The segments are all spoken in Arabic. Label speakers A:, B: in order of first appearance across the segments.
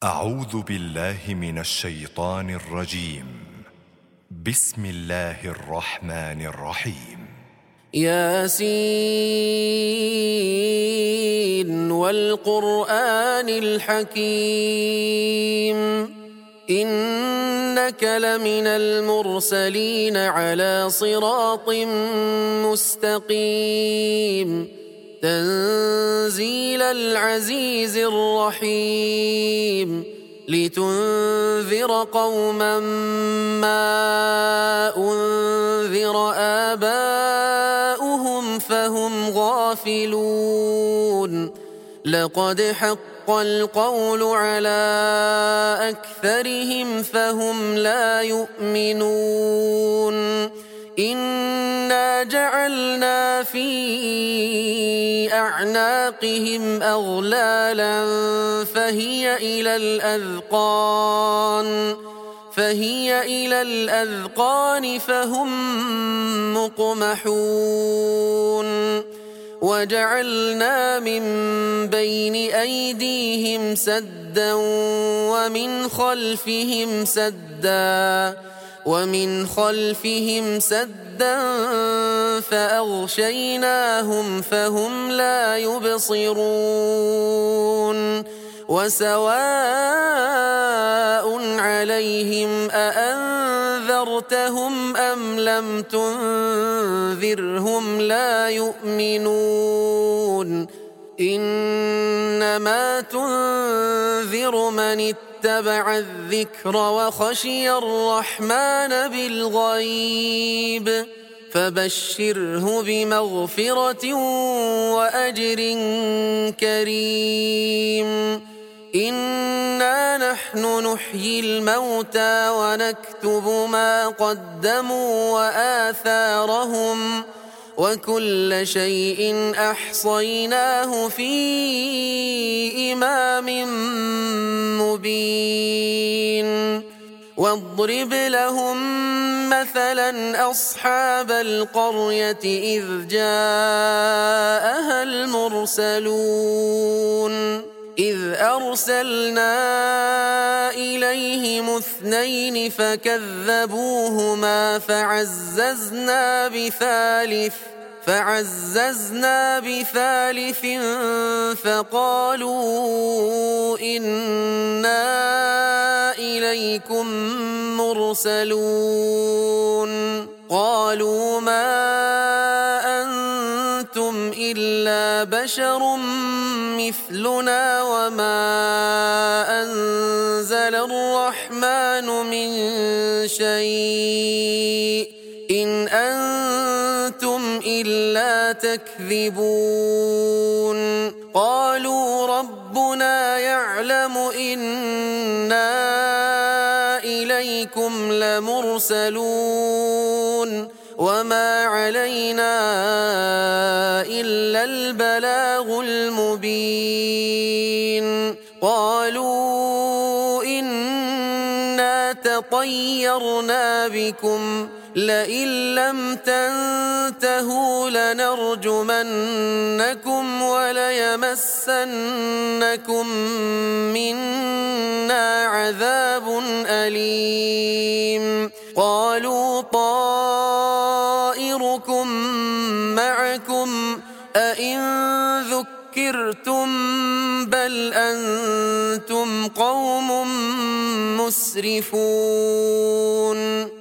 A: أعوذ بالله من الشيطان الرجيم. بسم الله الرحمن الرحيم.
B: ياسين والقرآن الحكيم إنك لمن المرسلين على صراط مستقيم تنزيل العزيز الرحيم لتنذر قوما ما أنذر آباؤهم فهم غافلون لقد حق القول على أكثرهم فهم لا يؤمنون إنا جعلنا في أعناقهم أغلالا فهي إلى الأذقان فهم مقمحون وجعلنا من بين أيديهم سدا ومن خلفهم سدا فأغشيناهم فهم لا يبصرون وسواء عليهم أأنذرتهم أم لم تنذرهم لا يؤمنون إنما تنذر من اتبع الذكر وخشي الرحمن بالغيب فبشره بمغفرة وأجر كريم إنا نحن نحيي الموتى ونكتب ما قدموا وآثارهم وكل شيء أحصيناه في إمام مبين واضرب لهم مثلا أصحاب القرية إذ جاءها المرسلون إذ أرسلنا إليهم 2 فكذبوهما فعززنا بثالث فقالوا إنا إليكم مرسلون قالوا ما أنتم إلا بشر مثلنا وما أنزل الرحمن من شيء إن أنتم إلا تكذبون قالوا ربنا يعلم إنا إليكم لمرسلون وما علينا إلا البلاغ المبين قالوا إنا تطيرنا بكم لئن لم تنتهوا لنرجمنكم وليمسنكم منا عذاب أليم قالوا طائركم معكم أئن ذكرتم بل أنتم قوم مسرفون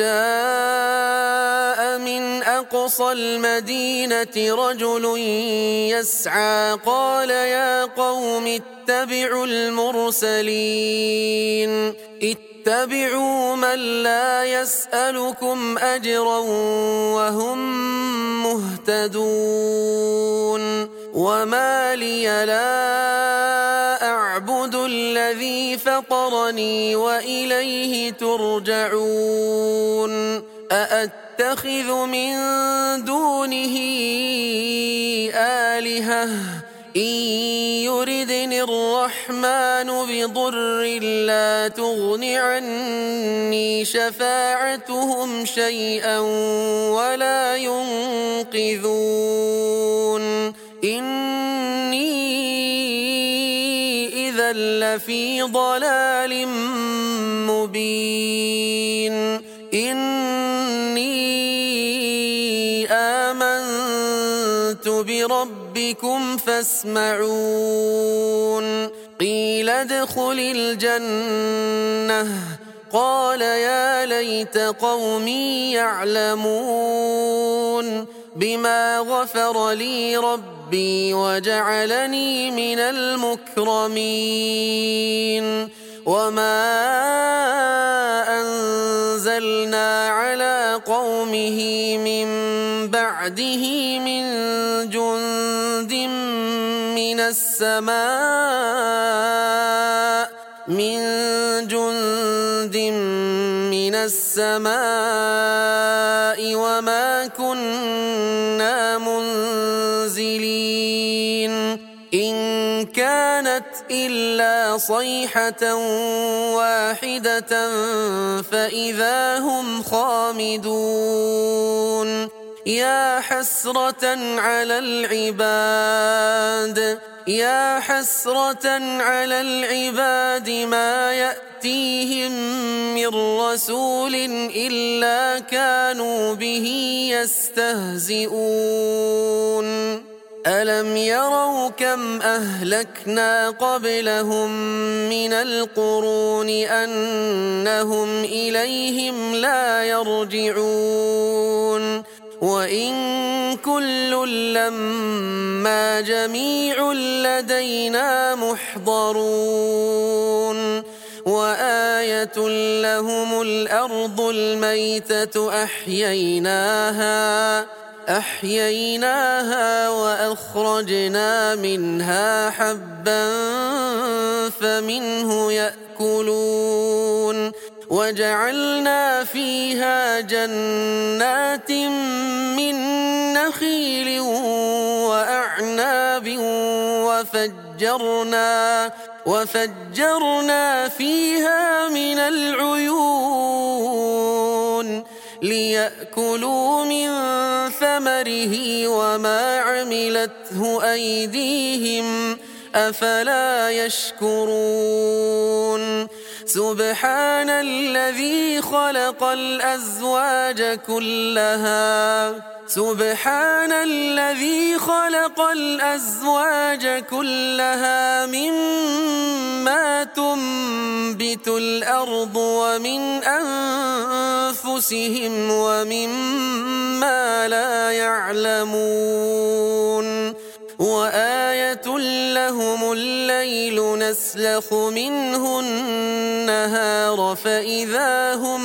B: وجاء من أقصى المدينة رجل يسعى قال يا قوم اتبعوا المرسلين اتبعوا من لا يسألكم أجرا وهم مهتدون وما لي لا أعبد الذي فطرني وإليه ترجعون أأتخذ من دونه آلهة إن يردني الرحمن بضر لا تغن عني شفاعتهم شيئا ولا ينقذون إني إذا إذا لفي ضلال مبين إني آمنت بربكم فاسمعون قيل ادخل الجنة قال يا ليت قومي يعلمون بما غفر لي ربي وجعلني من المكرمين وما أنزلنا على قومه من بعده من جند من السماء وما كنا منزلين إن كانت إلا صيحة واحدة فإذا هم خامدون يا حسرة على العباد ما يأتيهم من رسول إلا كانوا به يستهزئون ألم يروا كم أهلكنا قبلهم من القرون أنهم إليهم لا يرجعون وإن كل لما جميع لدينا محضرون وآية لهم الأرض الميتة أحييناها وأخرجنا منها حبا فمنه يأكلون وجعلنا فيها جنات من نخيل وأعناب وفجرنا فيها من العيون ليأكلوا من ثمره وما عملته أيديهم أفلا يشكرون سبحان الذي خلق الأزواج كلها مما تنبت الأرض ومن أنفسهم ومما لا يعلمون وآية لهم الليل نسلخ منه النهار فإذا هم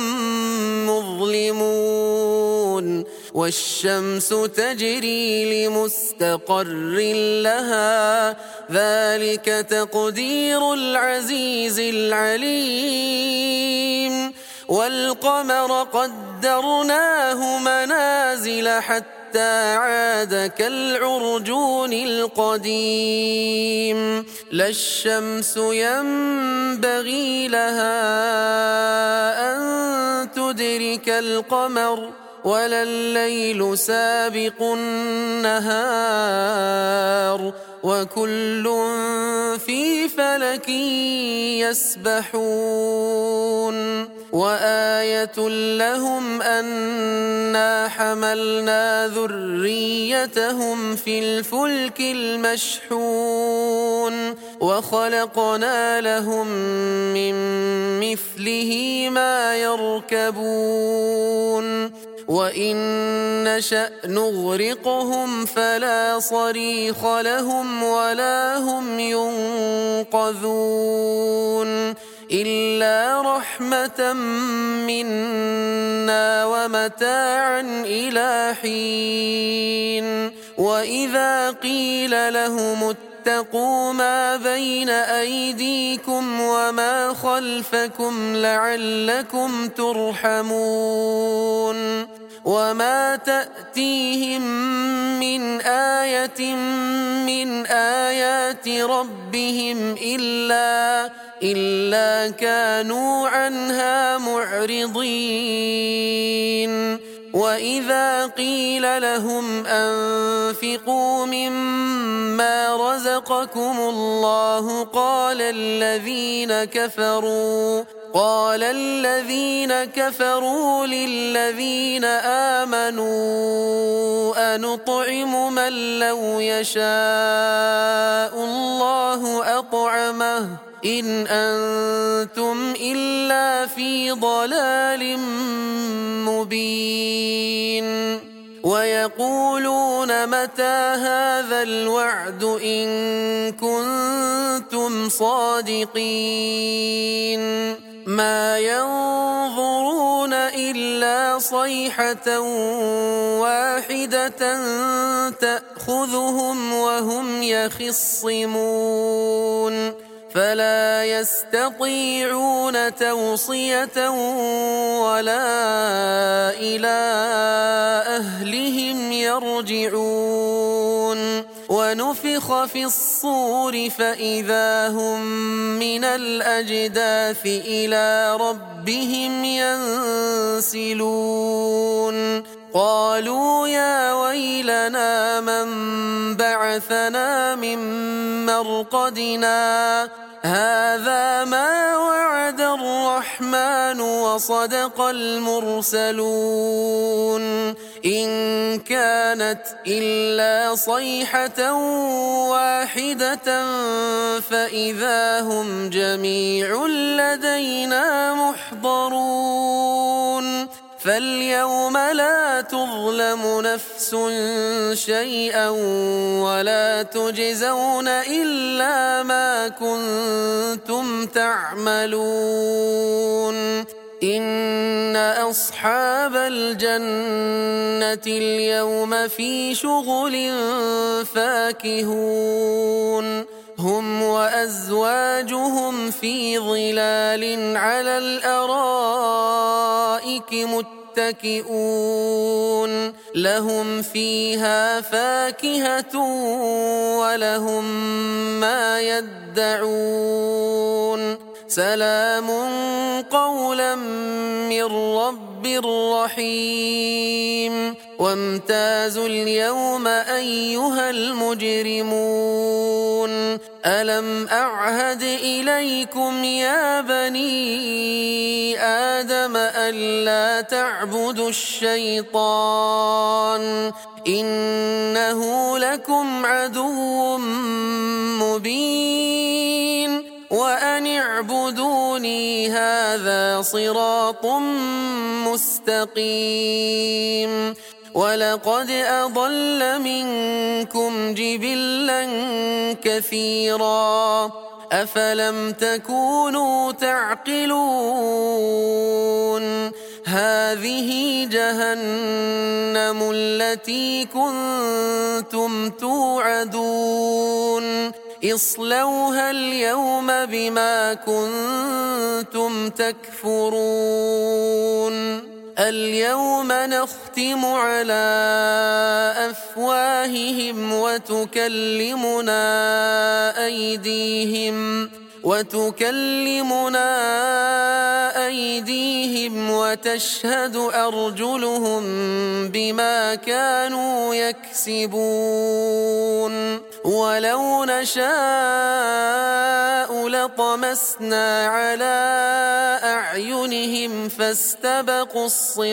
B: مظلمون والشمس تجري لمستقر لها ذلك تقدير العزيز العليم والقمر قدرناه منازل حتى عاد كالعرجون القديم لا الشمس ينبغي لها أن تدرك القمر ولا الليل سابق النهار وكل في فلك يسبحون وآية لهم أنا حملنا ذريتهم في الفلك المشحون وخلقنا لهم من مثله ما يركبون وإن نشأ نغرقهم فلا صريخ لهم ولا هم ينقذون إلا رحمة منا ومتاعا إلى حين وإذا قيل لهم اتقوا ما بين أيديكم وما خلفكم لعلكم ترحمون وما تأتيهم من آية من آيات ربهم إلا كانوا عنها معرضين وإذا قيل لهم أنفقوا مما مما رزقكم الله قال الذين كفروا للذين آمنوا أنطعم من لو يشاء الله أطعمه إن أنتم إلا في ضلال مبين ويقولون متى هذا الوعد إن كنتم صادقين ما ينظرون إلا صيحة واحدة تأخذهم وهم يخصمون فلا يستطيعون توصية ولا إلى أهلهم يرجعون ونفخ في الصور فإذا هم من الأجداث إلى ربهم ينسلون قالوا يا ويلنا من بعثنا من مرقدنا هذا ما وعد الرحمن وصدق المرسلون إن كانت إلا صيحة واحدة فإذا هم جميع لدينا محضرون فاليوم لا تظلم نفس شيئا ولا تجزون إلا ما كنتم تعملون إن أصحاب الجنة اليوم في شغل فاكهون هم وأزواجهم في ظلال على الأرائك متكئون لهم فيها فاكهة ولهم ما يدعون سلام قولا من رب رحيم وامتازوا اليوم أيها المجرمون ألم أعهد إليكم يا بني آدم ألا تعبدوا الشيطان إنه لكم عدو مبين وأن اعبدوني هذا صراط مستقيم ولقد أضل منكم جبلا كثيرا أفلم تكونوا تعقلون هذه جهنم التي كنتم توعدون اصلوها اليوم بما كنتم تكفرون اليوم نختم على أفواههم وتكلمنا أيديهم وتشهد أرجلهم بما كانوا يكسبون ولو نشاء لطمسنا على أعينهم فاستبقوا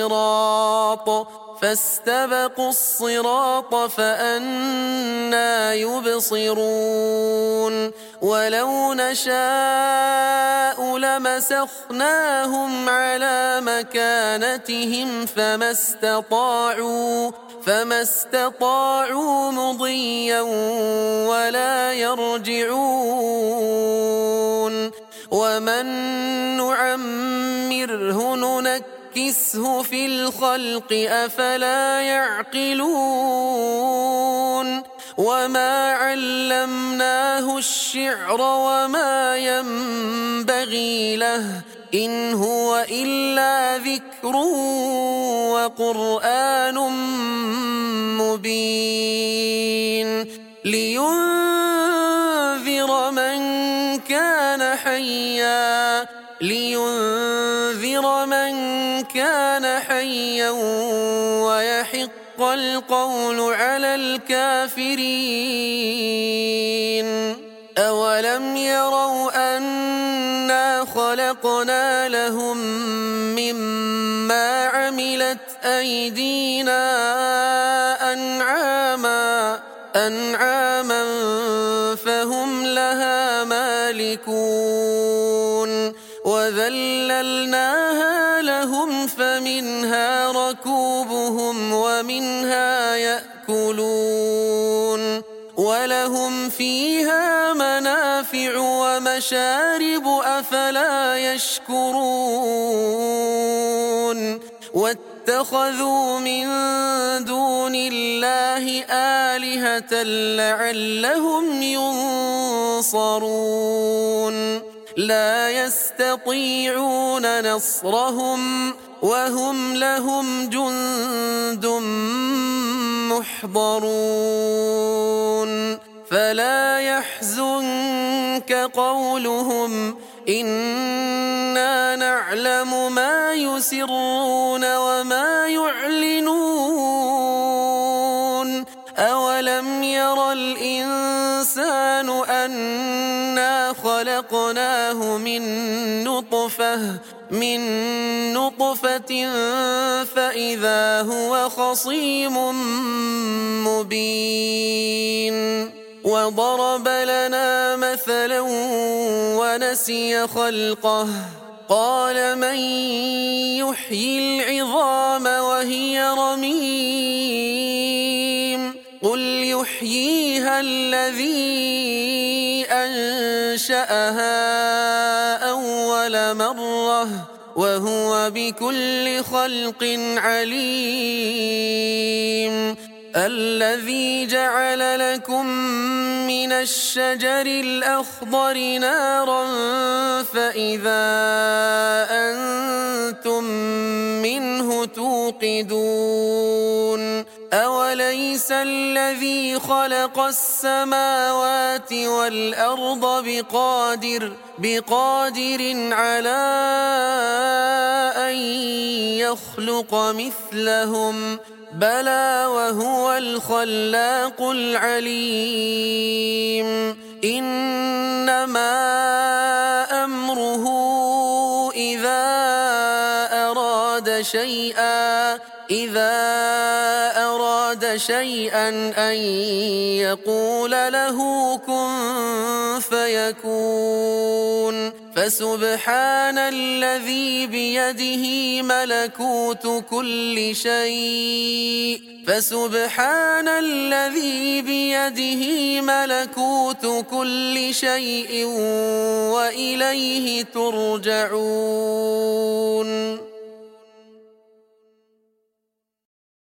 B: الصراط فأنى يبصرون ولو نشاء لمسخناهم على مكانتهم فما استطاعوا مضيا ولا يرجعون ومن نعمره ننكسه في الخلق أفلا يعقلون وما علمناه الشعر وما ينبغي له إن هو إلا ذكر وقرآن مبين لينذر من كان حيا ويحق القول على الكافرين أولم يروا أنا خلقنا لهم مما عملت أيدينا أنعاما فهم لها مالكون وذللناها لهم فمنها ركوبهم ومنها يأكلون ولهم فيها منافع ومشارب أفلا يشكرون واتخذوا من دون الله آلهة لعلهم ينصرون لا يستطيعون نصرهم وهم لهم جند محضرون فلا يحزنك قولهم إنا نعلم ما يسرون وما يعلنون أولم ير الإنسان أنا خلقناه من نطفة فإذا هو خصيم مبين وضرب لنا مثلا ونسي خلقه قال من يحيي العظام وهي رميم قل يحييها الذي أنشأها أول مرة وهو بكل خلق عليم الذي جعل لكم من الشجر الأخضر نارا فإذا أنتم منه توقدون أوليس الذي خلق السماوات والأرض بقادر على أن يخلق مثلهم بلى وهو الخلاق العليم إنما أمره إذا أراد شيئا أن يقول له كن فيكون فسبحان الذي بيده ملكوت كل شيء وإليه ترجعون